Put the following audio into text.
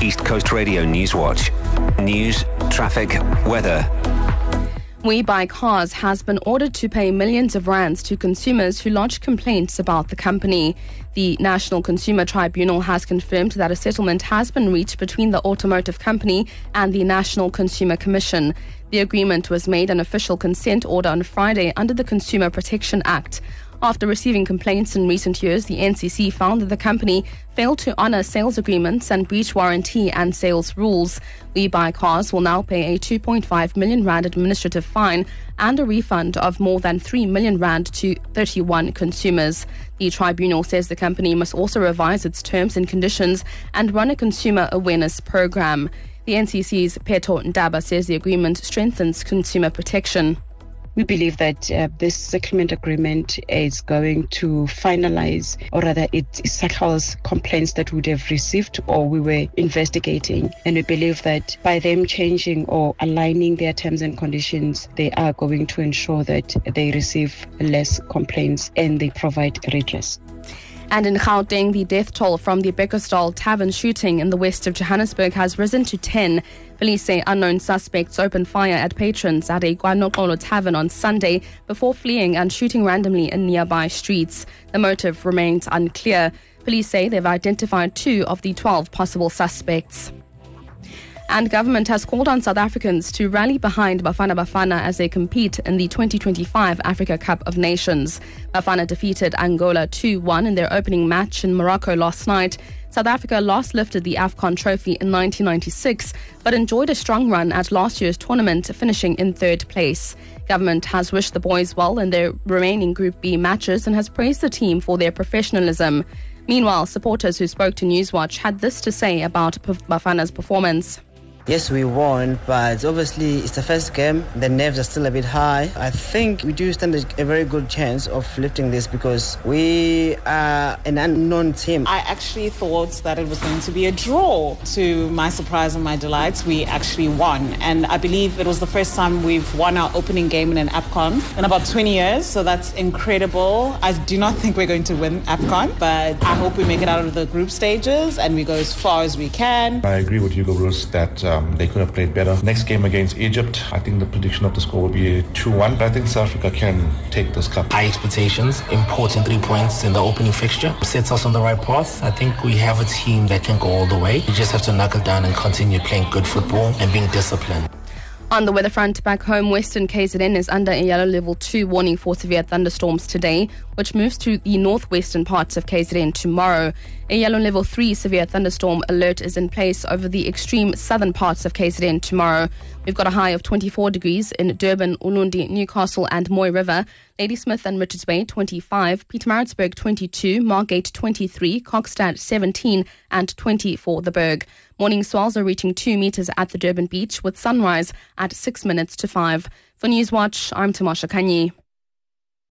East Coast Radio Newswatch. News, traffic, weather. WeBuyCars has been ordered to pay millions of rands to consumers who lodged complaints about the company. The National Consumer Tribunal has confirmed that a settlement has been reached between the automotive company and the National Consumer Commission. The agreement was made an official consent order on Friday under the Consumer Protection Act. After receiving complaints in recent years, the NCC found that the company failed to honour sales agreements and breach warranty and sales rules. WeBuyCars will now pay a 2.5 million rand administrative fine and a refund of more than 3 million rand to 31 consumers. The tribunal says the company must also revise its terms and conditions and run a consumer awareness program. The NCC's Phetho Ndaba says the agreement strengthens consumer protection. We believe that this settlement agreement is going to finalize, or rather it settles complaints that we would have received or we were investigating. And we believe that by them changing or aligning their terms and conditions, they are going to ensure that they receive less complaints and they provide redress. And in Gauteng, the death toll from the Bekkersdal Tavern shooting in the west of Johannesburg has risen to 10. Police say unknown suspects opened fire at patrons at a KwaNoxolo tavern on Sunday before fleeing and shooting randomly in nearby streets. The motive remains unclear. Police say they've identified 2 of the 12 possible suspects. And government has called on South Africans to rally behind Bafana Bafana as they compete in the 2025 Africa Cup of Nations. Bafana defeated Angola 2-1 in their opening match in Morocco last night. South Africa last lifted the AFCON trophy in 1996, but enjoyed a strong run at last year's tournament, finishing in 3rd place. Government has wished the boys well in their remaining Group B matches and has praised the team for their professionalism. Meanwhile, supporters who spoke to Newswatch had this to say about Bafana's performance. Yes, we won, but obviously it's the first game. The nerves are still a bit high. I think we do stand a very good chance of lifting this because we are an unknown team. I actually thought that it was going to be a draw. To my surprise and my delight, we actually won. And I believe it was the first time we've won our opening game in an AFCON in about 20 years. So that's incredible. I do not think we're going to win AFCON, but I hope we make it out of the group stages and we go as far as we can. I agree with Hugo Broos that they could have played better. Next game against Egypt, I think the prediction of the score will be 2-1. But I think South Africa can take this cup. High expectations, important 3 points in the opening fixture. Sets us on the right path. I think we have a team that can go all the way. We just have to knuckle down and continue playing good football and being disciplined. On the weather front, back home, Western KZN is under a yellow level 2 warning for severe thunderstorms today, which moves to the northwestern parts of KZN tomorrow. A yellow level 3 severe thunderstorm alert is in place over the extreme southern parts of KZN tomorrow. We've got a high of 24 degrees in Durban, Ulundi, Newcastle and Moy River, Ladysmith and Richards Bay 25, Pietermaritzburg 22, Margate 23, Kokstad 17 and 20 for the Berg. Morning swells are reaching 2 meters at the Durban beach with sunrise at 6 minutes to 5. For Newswatch, I'm Tamasha Kanyi.